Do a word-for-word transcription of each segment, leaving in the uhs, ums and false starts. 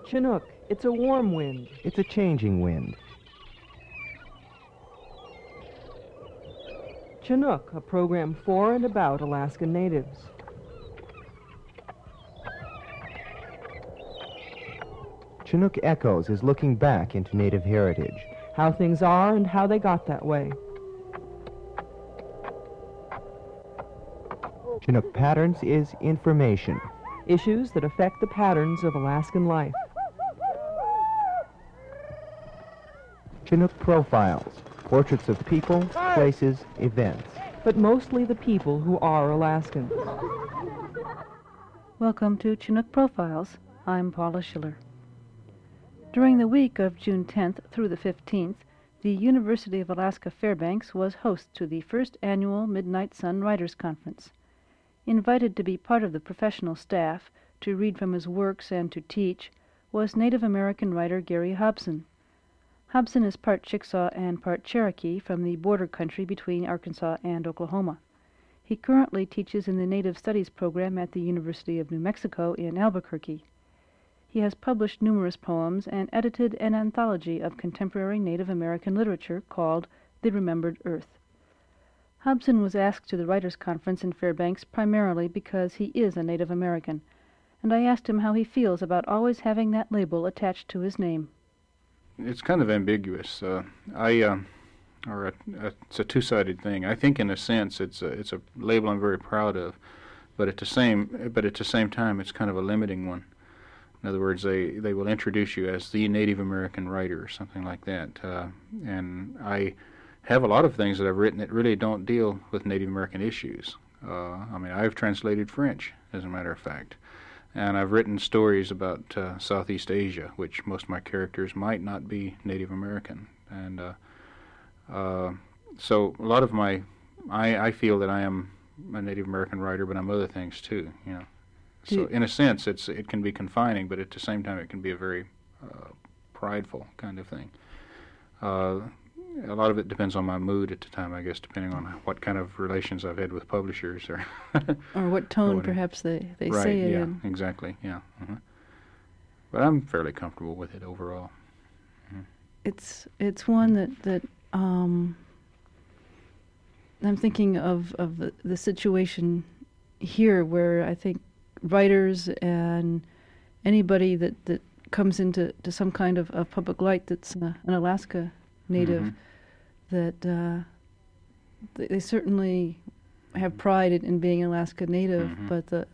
Chinook, it's a warm wind. It's a changing wind. Chinook, a program for and about Alaskan natives. Chinook Echoes is looking back into Native heritage. How things are and how they got that way. Chinook Patterns is information. Issues that affect the patterns of Alaskan life. Chinook Profiles, portraits of people, places, events. But mostly the people who are Alaskans. Welcome to Chinook Profiles. I'm Paula Schiller. During the week of June tenth through the fifteenth, the University of Alaska Fairbanks was host to the first annual Midnight Sun Writers Conference. Invited to be part of the professional staff, to read from his works and to teach, was Native American writer Gary Hobson. Hobson is part Chickasaw and part Cherokee from the border country between Arkansas and Oklahoma. He currently teaches in the Native Studies program at the University of New Mexico in Albuquerque. He has published numerous poems and edited an anthology of contemporary Native American literature called The Remembered Earth. Hobson was asked to the Writers' Conference in Fairbanks primarily because he is a Native American, and I asked him how he feels about always having that label attached to his name. It's kind of ambiguous. Uh, I, uh, or a, a, it's a two-sided thing. I think, in a sense, it's a, it's a label I'm very proud of, but at the same, but at the same time, it's kind of a limiting one. In other words, they, they will introduce you as the Native American writer or something like that. Uh, and I have a lot of things that I've written that really don't deal with Native American issues. Uh, I mean, I've translated French, as a matter of fact. And I've written stories about uh, Southeast Asia, which most of my characters might not be Native American. And uh, uh, so a lot of my, I, I feel that I am a Native American writer, but I'm other things too, you know. So in a sense, it's it can be confining, but at the same time, it can be a very uh, prideful kind of thing. Uh, a lot of it depends on my mood at the time, I guess, depending on what kind of relations I've had with publishers, or or what tone, or what perhaps they they right, say it yeah, in. exactly, yeah. Uh-huh. But I'm fairly comfortable with it overall. Mm-hmm. It's it's one that that um, I'm thinking of of the, the situation here, where I think writers and anybody that, that comes into to some kind of, of public light that's uh, an Alaska native, mm-hmm. that uh, they, they certainly have pride in, in being an Alaska native, mm-hmm. but the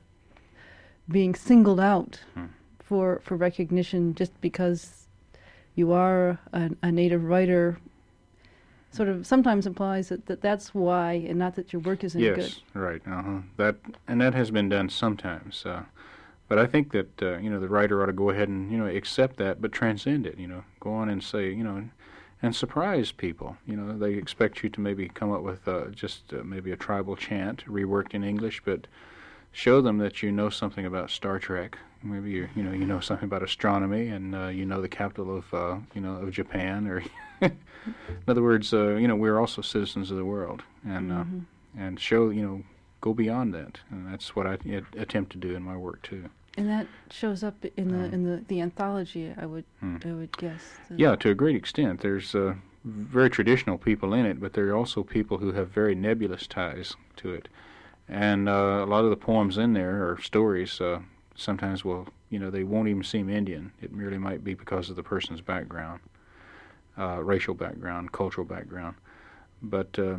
being singled out mm. for for recognition just because you are a, a native writer sort of sometimes implies that, that that's why, and not that your work isn't yes, good. Yes, right. Uh-huh. That and that has been done sometimes. Uh, but I think that uh, you know the writer ought to go ahead and you know accept that, but transcend it. You know, go on and say you know, and surprise people. You know, they expect you to maybe come up with uh, just uh, maybe a tribal chant reworked in English, but show them that you know something about Star Trek. Maybe you you know you know something about astronomy, and uh, you know the capital of uh, you know of Japan, or in other words, uh, you know we're also citizens of the world, and uh, mm-hmm. and show you know go beyond that, and that's what I uh, attempt to do in my work too. And that shows up in the um, in the, the anthology, I would hmm. I would guess. Yeah, to a great extent. There's uh, very traditional people in it, but there are also people who have very nebulous ties to it, and uh, a lot of the poems in there or stories. Uh, Sometimes will, you know, they won't even seem Indian. It merely might be because of the person's background, uh, racial background, cultural background. But uh,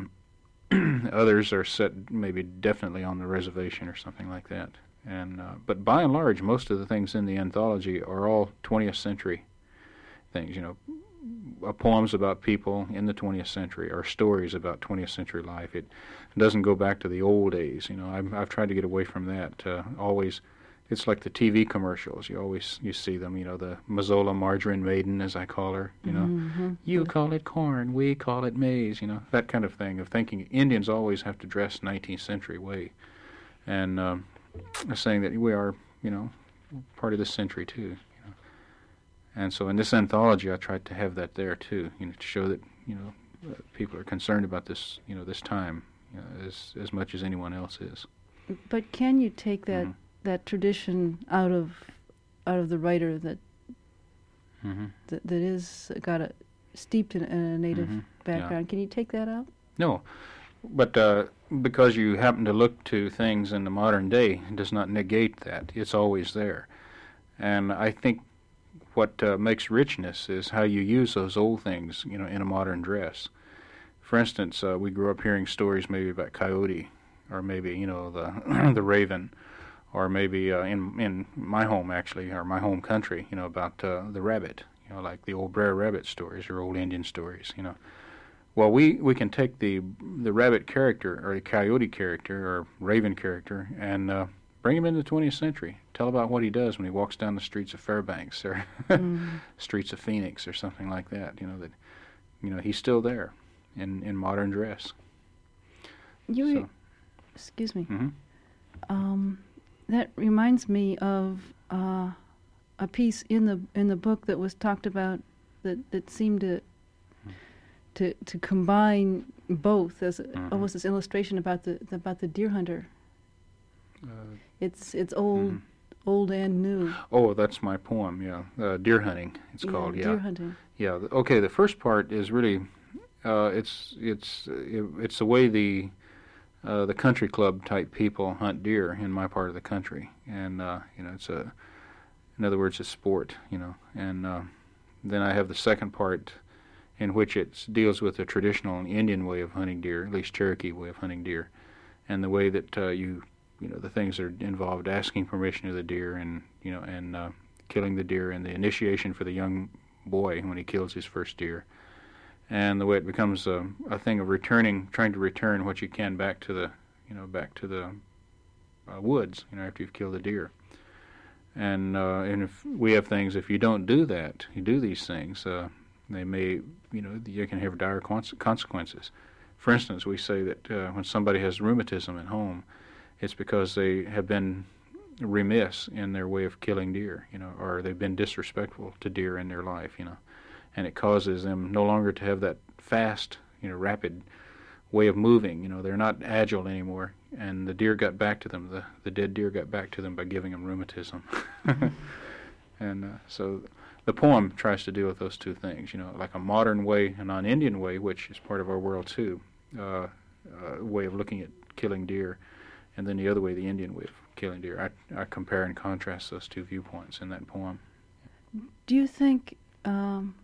others are set maybe definitely on the reservation or something like that. And uh, but by and large, most of the things in the anthology are all twentieth century things. You know, uh, poems about people in the twentieth century or stories about twentieth century life. It doesn't go back to the old days. You know, I've, I've tried to get away from that. Uh, always. It's like the T V commercials. You always you see them, you know, the Mazola margarine maiden, as I call her, you know. Mm-hmm. You call it corn, we call it maize, you know, that kind of thing of thinking Indians always have to dress nineteenth century way. And um, saying that we are, you know, part of this century too. You know. And so in this anthology I tried to have that there too, you know, to show that, you know, uh, people are concerned about this, you know, this time you know, as as much as anyone else is. But can you take that mm-hmm. that tradition out of out of the writer that Mm-hmm. that, that is got a steeped in, in a native Mm-hmm. background. Yeah. Can you take that out? No, but uh, because you happen to look to things in the modern day does not negate that. It's always there. And I think what uh, makes richness is how you use those old things, you know, in a modern dress. For instance, uh, we grew up hearing stories maybe about coyote, or maybe, you know, the the raven, or maybe uh, in in my home actually, or my home country, you know, about uh, the rabbit, you know, like the old Brer Rabbit stories or old Indian stories, you know. Well, we, we can take the the rabbit character or the coyote character or raven character and uh, bring him into the twentieth century. Tell about what he does when he walks down the streets of Fairbanks or Mm. streets of Phoenix or something like that. You know that, you know, he's still there in, in modern dress. You, So- excuse me. Mhm. Um, that reminds me of uh, a piece in the in the book that was talked about that, that seemed to to to combine both as Mhm. almost this illustration about the about the deer hunter. Uh, It's it's old mhm. old and new. Oh, that's my poem. Yeah, uh, deer hunting. It's called. deer hunting. Yeah. th- Okay. The first part is really, uh, it's it's it, it's the way the uh, the country club type people hunt deer in my part of the country, and uh, you know, it's a, in other words, a sport. You know, and uh, then I have the second part, in which it deals with the traditional Indian way of hunting deer, at least Cherokee way of hunting deer, and the way that uh, you you know the things that are involved, asking permission of the deer, and you know, and uh, killing the deer, and the initiation for the young boy when he kills his first deer, and the way it becomes a, a thing of returning, trying to return what you can back to the, you know, back to the uh, woods, you know, after you've killed the deer. And uh, and if we have things, if you don't do that, you do these things, uh, they may, you know, you can have dire cons- consequences. For instance, we say that uh, when somebody has rheumatism at home, it's because they have been remiss in their way of killing deer, you know, or they've been disrespectful to deer in their life, you know, and it causes them no longer to have that fast, you know, rapid way of moving. You know, they're not agile anymore, and the deer got back to them. The the dead deer got back to them by giving them rheumatism, and uh, so the poem tries to deal with those two things. You know, like a modern way, a non-Indian way, which is part of our world too, uh, uh, way of looking at killing deer. And then the other way, the Indian way of killing deer. I, I compare and contrast those two viewpoints in that poem. Do you think um,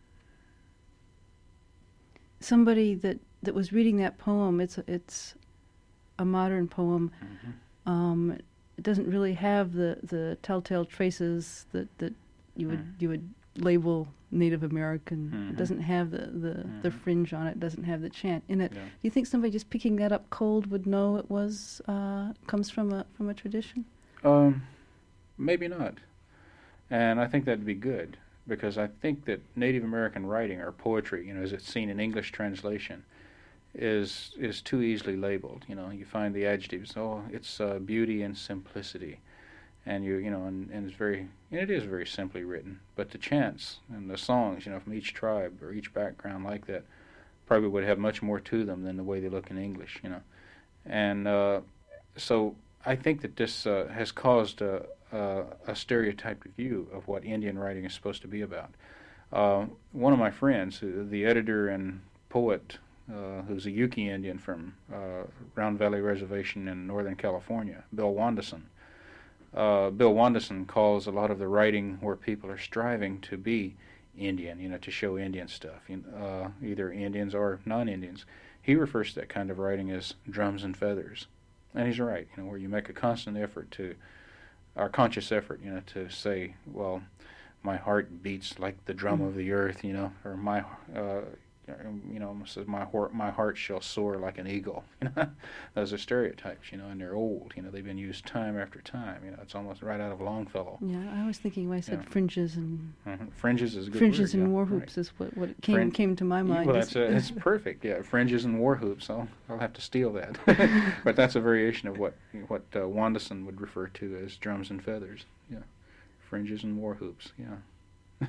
somebody that, that was reading that poem, it's a, it's a modern poem, Mm-hmm. um, it doesn't really have the, the telltale traces that, that you would Mm. you would label Native American. Mhm. It doesn't have the, the, the Mhm. fringe on it, doesn't have the chant in it. Yeah. Do you think somebody just picking that up cold would know it was uh, comes from a from a tradition? Um, maybe not. And I think that'd be good, because I think that Native American writing or poetry, you know, as it's seen in English translation, is is too easily labeled. You know, you find the adjectives. Oh, it's uh, beauty and simplicity, and you you know, and, and it's very, and it is very simply written. But the chants and the songs, you know, from each tribe or each background like that, probably would have much more to them than the way they look in English. You know, and uh, so I think that this uh, has caused a, a, a stereotyped view of what Indian writing is supposed to be about. Uh, one of my friends, who- the editor and poet, uh, who's a Yuki Indian from uh, Round Valley Reservation in Northern California, Bill Wanderson. Uh, Bill Wanderson calls a lot of the writing where people are striving to be Indian, you know, to show Indian stuff, you know, uh, either Indians or non-Indians. He refers to that kind of writing as drums and feathers. And he's right, you know, where you make a constant effort to, or conscious effort, you know, to say, well, my heart beats like the drum of the earth, you know, or my, uh, you know, says my heart, my heart shall soar like an eagle. You know, those are stereotypes, you know, and they're old. You know, they've been used time after time. You know, it's almost right out of Longfellow. Yeah, I was thinking when I said Yeah. fringes and Mm-hmm. Fringes is a good fringes word, and yeah, war right. hoops is what, what it came Frin- came to my mind. Well, It's- that's uh, it's perfect. Yeah, fringes and war hoops. I'll I'll have to steal that. But that's a variation of what what uh, Wanderson would refer to as drums and feathers. Yeah, fringes and war hoops. Yeah.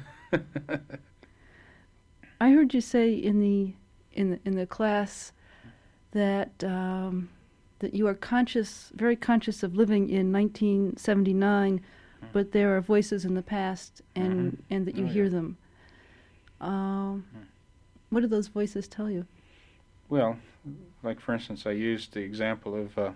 I heard you say in the in the, in the class that um, that you are conscious, very conscious of living in nineteen seventy-nine, but there are voices in the past, and, Mhm. and that you Oh, hear yeah. them. Um, what do those voices tell you? Well, like for instance, I used the example of uh,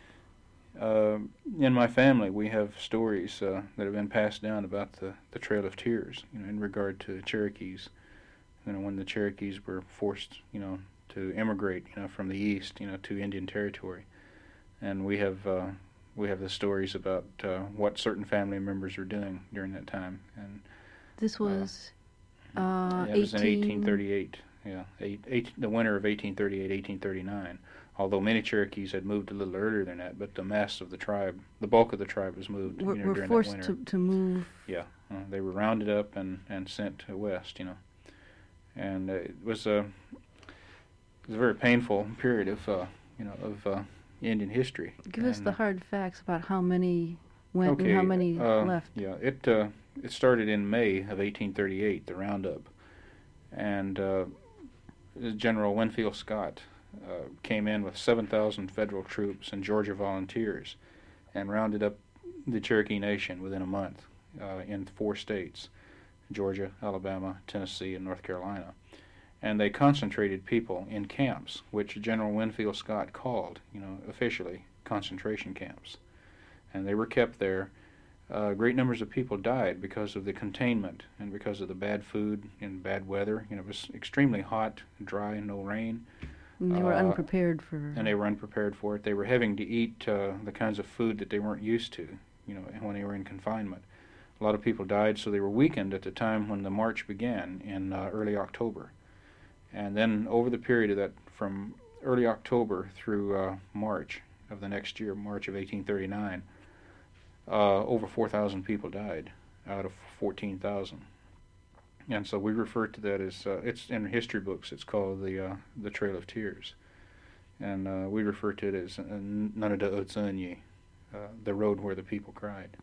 uh, in my family we have stories uh, that have been passed down about the, the Trail of Tears, you know, in regard to Cherokees. You know, when the Cherokees were forced, you know, to immigrate, you know, from the east, you know, to Indian Territory, and we have uh, we have the stories about uh, what certain family members were doing during that time, and This was uh, yeah, it was in eighteen eighteen thirty-eight. Yeah, eight, eight, the winter of eighteen thirty-eight, eighteen thirty-nine. Although many Cherokees had moved a little earlier than that, but the mass of the tribe, the bulk of the tribe, was moved. We're, you know, we're during forced that to, winter. to move. Yeah, uh, they were rounded up and, and sent west. You know, and uh, it was a it was a very painful period of uh, you know of uh, Indian history. Give us And, the uh, hard facts about how many went okay, and how many uh, left. Yeah, it uh, it started in May of eighteen thirty-eight, the roundup, and uh, General Winfield Scott uh, came in with seven thousand federal troops and Georgia volunteers, and rounded up the Cherokee Nation within a month uh, in four states: Georgia, Alabama, Tennessee, and North Carolina. And they concentrated people in camps, which General Winfield Scott called, you know, officially concentration camps, and they were kept there. Uh, great numbers of people died because of the containment and because of the bad food and bad weather. You know, it was extremely hot, dry, no rain, And they were uh, unprepared for. and they were unprepared for it. They were having to eat uh, the kinds of food that they weren't used to, you know, when they were in confinement. A lot of people died, so they were weakened at the time when the march began in uh, early October. And then over the period of that, from early October through uh, March of the next year, March of eighteen thirty-nine, Uh, over four thousand people died out of fourteen thousand. And so we refer to that as, uh, it's in history books, it's called the uh, the Trail of Tears. And uh, we refer to it as uh, Nanada Otsunyi, uh, the road where the people cried.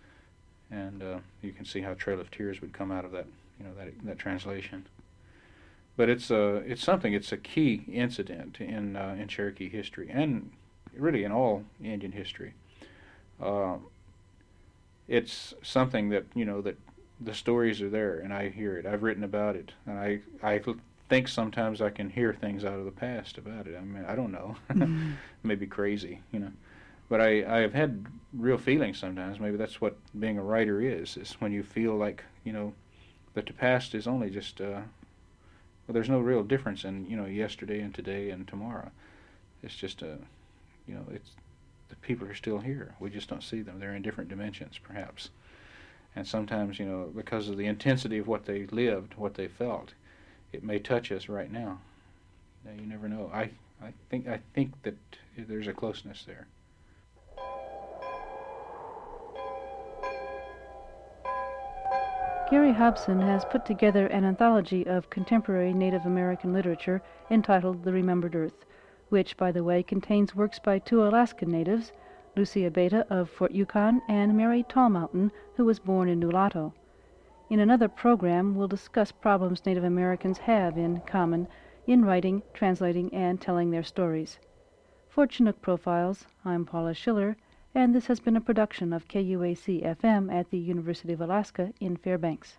And uh, you can see how Trail of Tears would come out of that, you know, that that translation. But it's uh, it's something, it's a key incident in, uh, in Cherokee history, and really in all Indian history. Uh, It's something that, you know, that the stories are there, and I hear it. I've written about it, and I I think sometimes I can hear things out of the past about it. I mean, I don't know. Mm. Maybe crazy, you know. But I, I have had real feelings sometimes. Maybe that's what being a writer is, is when you feel like, you know, that the past is only just, uh, well, there's no real difference in, you know, yesterday and today and tomorrow. It's just, a, you know, it's, the people are still here. We just don't see them. They're in different dimensions, perhaps. And sometimes, you know, because of the intensity of what they lived, what they felt, it may touch us right now. Now, you never know. I, I think I think that there's a closeness there. Gary Hobson has put together an anthology of contemporary Native American literature entitled The Remembered Earth, which, by the way, contains works by two Alaskan natives, Lucia Beta of Fort Yukon and Mary Tallmountain, who was born in Nulato. In another program, we'll discuss problems Native Americans have in common in writing, translating, and telling their stories. For Chinook Profiles, I'm Paula Schiller, and this has been a production of K U A C F M at the University of Alaska in Fairbanks.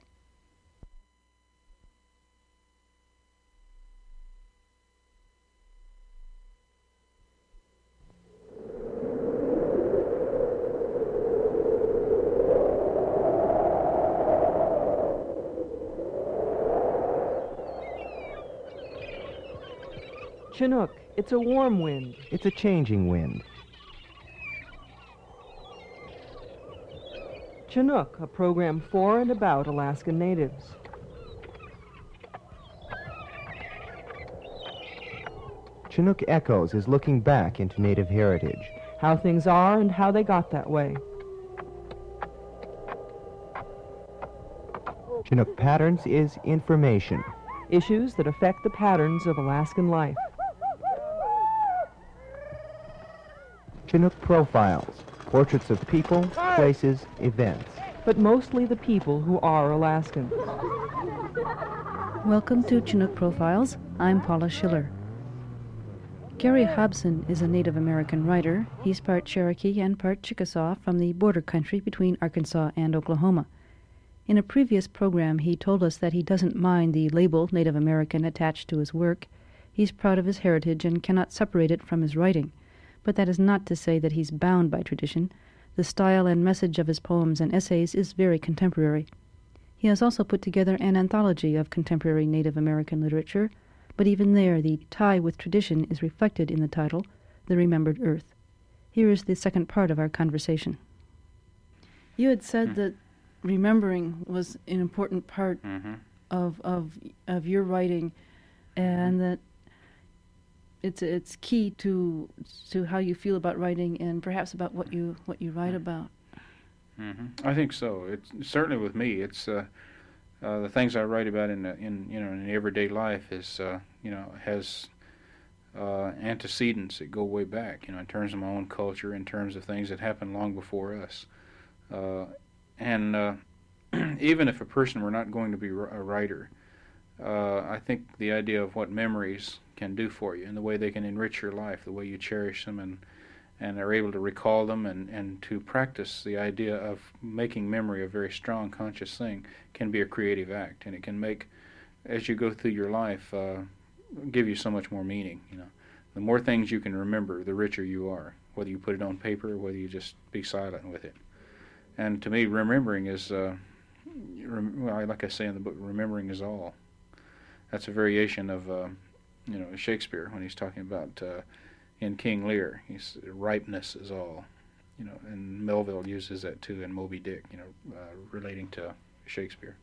Chinook, it's a warm wind. It's a changing wind. Chinook, a program for and about Alaskan natives. Chinook Echoes is looking back into Native heritage. How things are and how they got that way. Chinook Patterns is information. Issues that affect the patterns of Alaskan life. Chinook Profiles, portraits of people, places, events. But mostly the people who are Alaskan. Welcome to Chinook Profiles. I'm Paula Schiller. Gary Hobson is a Native American writer. He's part Cherokee and part Chickasaw from the border country between Arkansas and Oklahoma. In a previous program, he told us that he doesn't mind the label Native American attached to his work. He's proud of his heritage and cannot separate it from his writing. But that is not to say that he's bound by tradition. The style and message of his poems and essays is very contemporary. He has also put together an anthology of contemporary Native American literature, but even there the tie with tradition is reflected in the title, The Remembered Earth. Here is the second part of our conversation. You had said mm-hmm. that remembering was an important part mm-hmm. of, of of your writing, and that it's it's key to to how you feel about writing and perhaps about what you what you write about. Mm-hmm. I think so. It's certainly with me. It's uh, uh, the things I write about in the, in you know in everyday life is uh, you know has uh, antecedents that go way back. You know, in terms of my own culture, in terms of things that happened long before us, uh, and uh, even if a person were not going to be a writer, uh, I think the idea of what memories can do for you and the way they can enrich your life, the way you cherish them and and are able to recall them and, and to practice the idea of making memory a very strong conscious thing can be a creative act, and it can make, as you go through your life, uh, give you so much more meaning. You know, the more things you can remember, the richer you are, whether you put it on paper or whether you just be silent with it. And to me, remembering is, uh, rem- well, like I say in the book, remembering is all. That's a variation of, uh, you know, Shakespeare when he's talking about uh, in King Lear, he's ripeness is all, you know, and Melville uses that too in Moby Dick, you know, uh, relating to Shakespeare.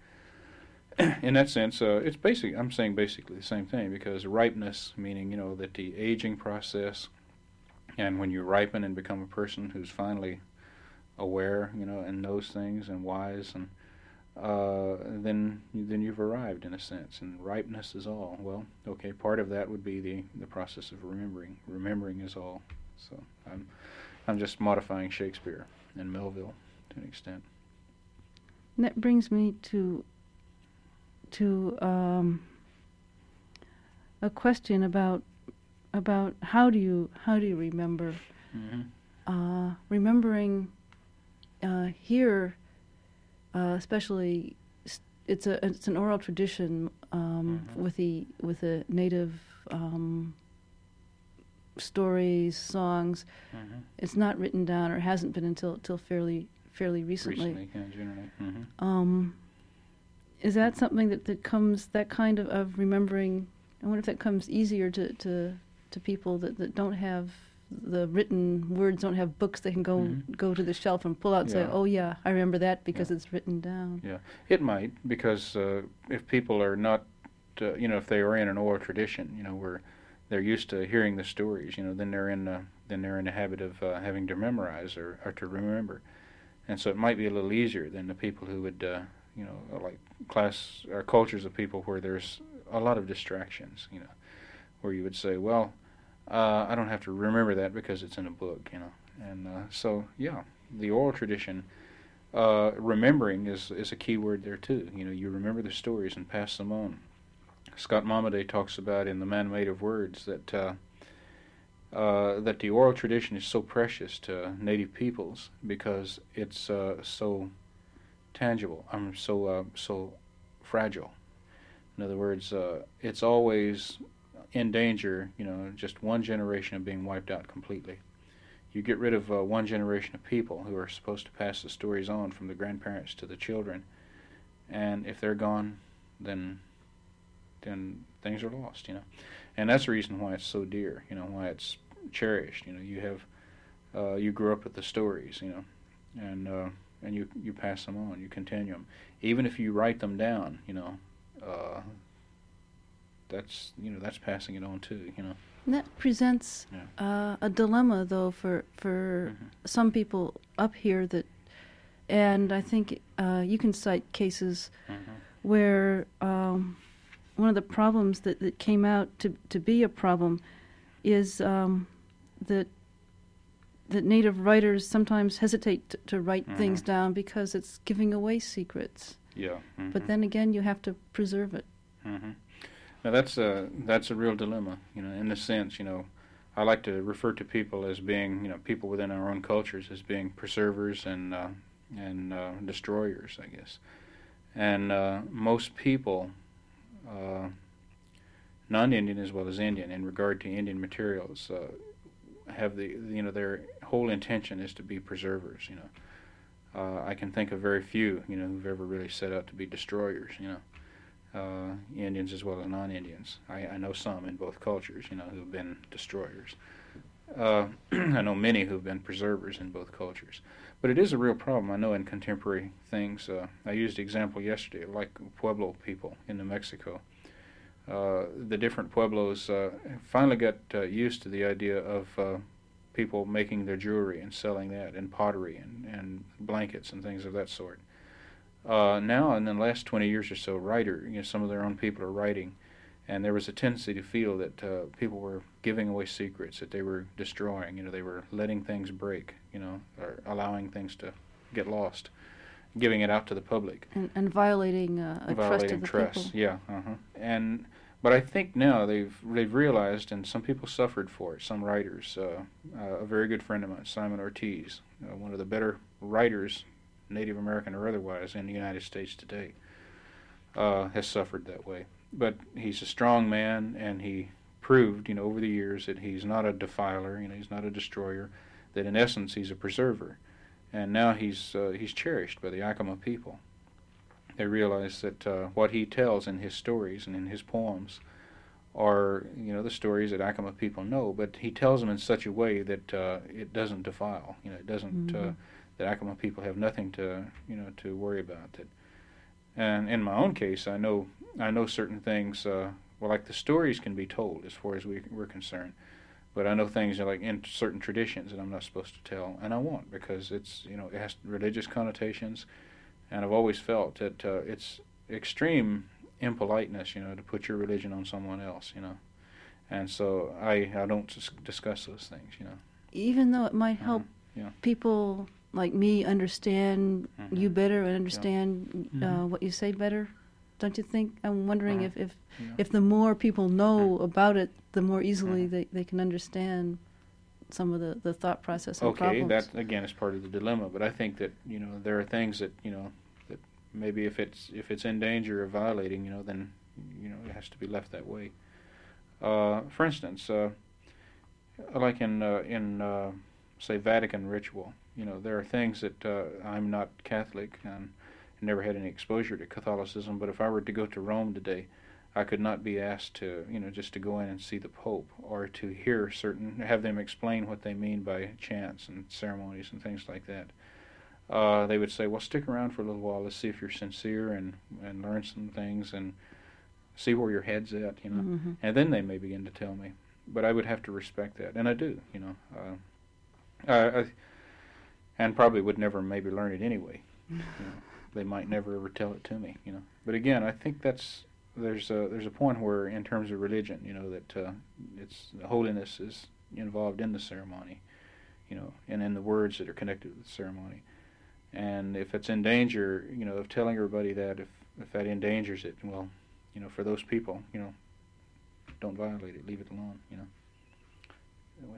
In that sense, uh, it's basic. I'm saying basically the same thing, because ripeness, meaning, you know, that the aging process, and when you ripen and become a person who's finally aware, you know, and knows things and wise, and uh, then then you've arrived in a sense, and ripeness is all. Well, okay, part of that would be the, the process of remembering. Remembering is all. So I'm I'm just modifying Shakespeare and Melville to an extent. And that brings me to to um, a question about about how do you how do you remember? Mm-hmm. Uh, remembering uh, here. Uh, especially, it's a it's an oral tradition um, mm-hmm. with the with the native um, stories, songs. Mm-hmm. It's not written down, or hasn't been until till fairly fairly recently. Recently, yeah, generally. Mm-hmm. Um, is that something that, that comes that kind of, of remembering? I wonder if that comes easier to to, to people that, that don't have the written words, don't have books they can go mm-hmm. go to the shelf and pull out and yeah. say, oh yeah, I remember that because yeah. it's written down. Yeah, it might, because uh, if people are not, uh, you know, if they are in an oral tradition, you know, where they're used to hearing the stories, you know, then they're in uh, then they're in the habit of uh, having to memorize or, or to remember, and so it might be a little easier than the people who would, uh, you know, like class or cultures of people where there's a lot of distractions, you know, where you would say, well, Uh, I don't have to remember that because it's in a book, you know. And uh, so, yeah, the oral tradition, uh, remembering is, is a key word there, too. You know, you remember the stories and pass them on. Scott Momaday talks about in The Man Made of Words that uh, uh, that the oral tradition is so precious to native peoples because it's uh, so tangible, um, so, uh, so fragile. In other words, uh, it's always in danger, you know, just one generation of being wiped out completely. You get rid of uh, one generation of people who are supposed to pass the stories on from the grandparents to the children, and if they're gone, then then things are lost, you know. And that's the reason why it's so dear, you know, why it's cherished. You know, you have uh, you grew up with the stories, you know, and uh, and you you pass them on, you continue them, even if you write them down, you know. Uh, That's you know that's passing it on too, you know. And that presents yeah. uh, a dilemma, though, for for mm-hmm. some people up here that, and I think uh, you can cite cases mm-hmm. where um, one of the problems that, that came out to to be a problem is um, that that Native writers sometimes hesitate t- to write mm-hmm. things down because it's giving away secrets. Yeah. Mm-hmm. But then again, you have to preserve it. Mm-hmm. Now that's a that's a real dilemma, you know. In the sense, you know, I like to refer to people as being, you know, people within our own cultures as being preservers and uh, and uh, destroyers, I guess. And uh, most people, uh, non-Indian as well as Indian, in regard to Indian materials, uh, have the, you know, their whole intention is to be preservers. You know, uh, I can think of very few, you know, who've ever really set out to be destroyers. You know. Uh, Indians as well as non-Indians. I, I know some in both cultures, you know, who've been destroyers. Uh, I know many who've been preservers in both cultures. But it is a real problem, I know, in contemporary things. Uh, I used the example yesterday, like Pueblo people in New Mexico. Uh, the different Pueblos uh, finally got uh, used to the idea of uh, people making their jewelry and selling that, and pottery and, and blankets and things of that sort. Uh, now, in the last twenty years or so, writer, you know, some of their own people are writing, and there was a tendency to feel that uh, people were giving away secrets, that they were destroying, you know, they were letting things break, you know, or allowing things to get lost, giving it out to the public. And, and violating uh, a violating trust of the trust, people. yeah, uh-huh. And, but I think now they've they've realized, and some people suffered for it, some writers, uh, uh, a very good friend of mine, Simon Ortiz, uh, one of the better writers, Native American or otherwise, in the United States today, uh, has suffered that way. But he's a strong man, and he proved, you know, over the years that he's not a defiler, you know, he's not a destroyer, that in essence he's a preserver. And now he's uh, he's cherished by the Yakama people. They realize that uh, what he tells in his stories and in his poems are, you know, the stories that Yakama people know, but he tells them in such a way that uh, it doesn't defile, you know, it doesn't... Mm-hmm. Uh, that Yakama people have nothing to, you know, to worry about. That, and in my own case, I know I know certain things. Uh, well, like the stories can be told as far as we, we're concerned, but I know things like in certain traditions that I'm not supposed to tell, and I won't, because it's, you know, it has religious connotations, and I've always felt that uh, it's extreme impoliteness, you know, to put your religion on someone else, you know, and so I I don't dis- discuss those things, you know. Even though it might help uh, yeah. people like me understand Mm-hmm. you better and understand Yeah. uh, Mm-hmm. what you say better, don't you think? I'm wondering Uh-huh. if, if, Yeah. if the more people know about it, the more easily Mhm. they, they can understand some of the, the thought process and Okay, problems. that again is part of the dilemma. But I think that, you know, there are things that, you know, that maybe if it's if it's in danger of violating, you know, then, you know, it has to be left that way. Uh, for instance, uh, like in uh, in uh, say Vatican ritual, you know, there are things that uh, I'm not Catholic and never had any exposure to Catholicism. But if I were to go to Rome today, I could not be asked to, you know, just to go in and see the Pope, or to hear certain, have them explain what they mean by chants and ceremonies and things like that. Uh, they would say, well, stick around for a little while, let's see if you're sincere, and, and learn some things and see where your head's at, you know. Mm-hmm. And then they may begin to tell me. But I would have to respect that, and I do, you know. Uh, I, I, and probably would never maybe learn it anyway. You know. They might never ever tell it to me, you know. But again, I think that's... There's a there's a point where, in terms of religion, you know, that uh, it's holiness is involved in the ceremony, you know, and in the words that are connected with the ceremony. And if it's in danger, you know, of telling everybody that, if if that endangers it, well, you know, for those people, you know, don't violate it, leave it alone, you know. Anyway.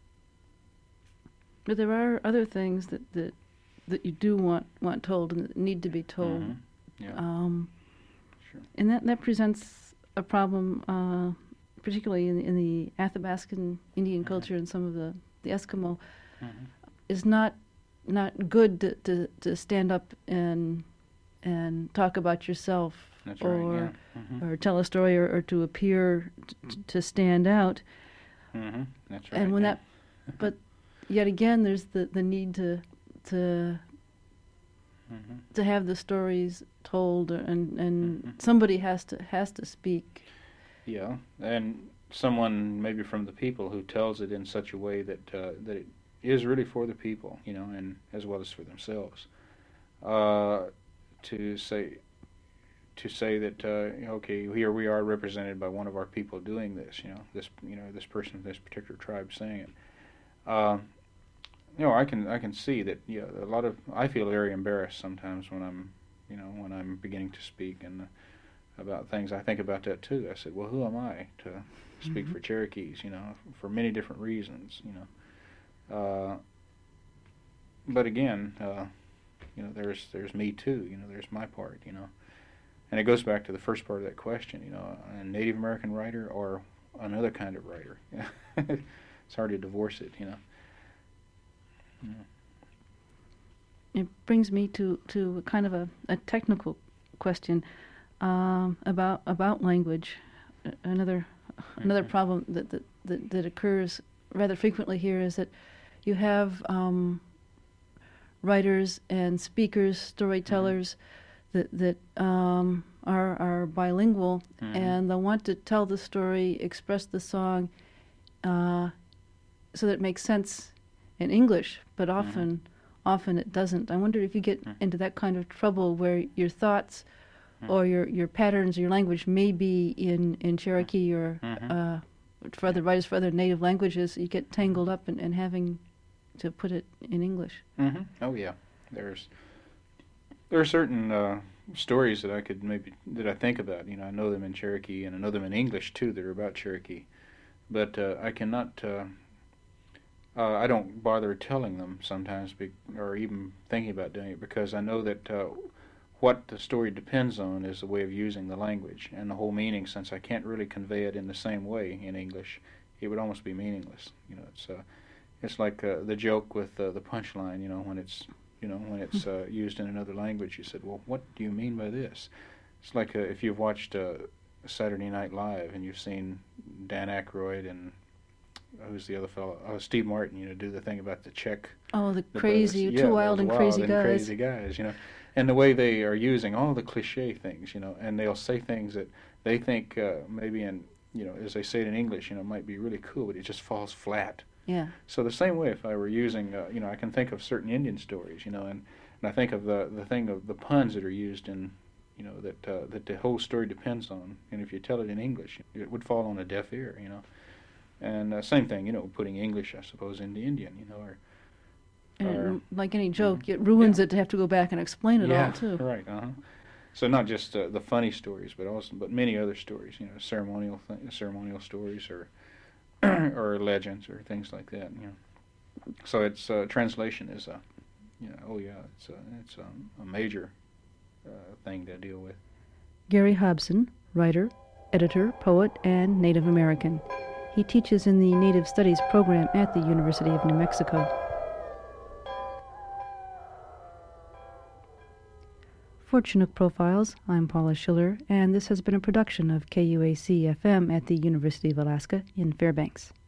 But there are other things that, that that you do want want told and that need to be told. Mm-hmm. Yeah. Um, Sure. And that, that presents a problem, uh, particularly in, in the Athabascan Indian Mhm. culture and some of the, the Eskimo, Mm-hmm. is not not good to, to, to stand up and and talk about yourself, That's or right. Yeah. Mm-hmm. or tell a story, or, or to appear t- to stand out. Mm-hmm. That's right. And when yeah. that, but yet again, there's the, the need to to Mm-hmm. to have the stories told, and and Mhm. somebody has to has to speak. Yeah, and someone maybe from the people who tells it in such a way that uh, that it is really for the people, you know, and as well as for themselves. Uh, to say to say that uh, okay, here we are represented by one of our people doing this, you know, this you know this person of this particular tribe saying it. Uh, you know, I can I can see that. Yeah, a lot of I feel very embarrassed sometimes when I'm you know when I'm beginning to speak, and about things. I think about that too. I said, well, who am I to speak Mhm. for Cherokees? You know, for many different reasons. You know, uh, but again, uh, you know, there's there's me too. You know, there's my part. You know, and it goes back to the first part of that question. You know, a Native American writer or another kind of writer. It's hard to divorce it. You know. Yeah. It brings me to, to kind of a, a technical question um, about about language. A- Another another Mhm. problem that, that, that, that occurs rather frequently here is that you have um, writers and speakers, storytellers that that um, are are bilingual, Mhm. and they want to tell the story, express the song, uh, so that it makes sense in English, but often often it doesn't. I wonder if you get Mhm. into that kind of trouble where your thoughts Mhm. or your, your patterns, your language may be in, in Cherokee or Mhm. uh, for other writers for other native languages, you get tangled up in, in having to put it in English. Hmm. Oh yeah, there's there are certain uh, stories that I could maybe that I think about. You know, I know them in Cherokee and I know them in English too that are about Cherokee, but uh, I cannot. Uh, uh, I don't bother telling them sometimes, be, or even thinking about doing it, because I know that uh, what the story depends on is the way of using the language and the whole meaning. Since I can't really convey it in the same way in English, it would almost be meaningless. You know, it's uh, it's like uh, the joke with uh, the punchline. You know, when it's you know when it's uh, used in another language, you said, "Well, what do you mean by this?" It's like uh, if you've watched uh, Saturday Night Live and you've seen Dan Aykroyd and who's the other fellow? Oh, Steve Martin. You know, do the thing about the check. Oh, the The crazy, brothers. two Yeah, wild those and wild crazy and guys. crazy guys. You know, and the way they are using all the cliche things. You know, and they'll say things that they think uh, maybe in you know as they say it in English, you know, might be really cool, but it just falls flat. Yeah. So the same way, if I were using, uh, you know, I can think of certain Indian stories, you know, and, and I think of the the thing of the puns that are used in, you know, that uh, that the whole story depends on, and if you tell it in English, it would fall on a deaf ear, you know. And uh, same thing, you know, putting English, I suppose, into Indian, you know, or And or- it, like any joke, it ruins Yeah. it to have to go back and explain it yeah, all, too. right, uh huh. So not just uh, the funny stories, but also, but many other stories, you know, ceremonial th- ceremonial stories or or legends or things like that, you know. So it's uh, translation is a, you know, oh yeah, it's a it's a, a major uh, thing to deal with. Gary Hobson, writer, editor, poet, and Native American. He teaches in the Native Studies program at the University of New Mexico. For Chinook Profiles, I'm Paula Schiller, and this has been a production of K U A C F M at the University of Alaska in Fairbanks.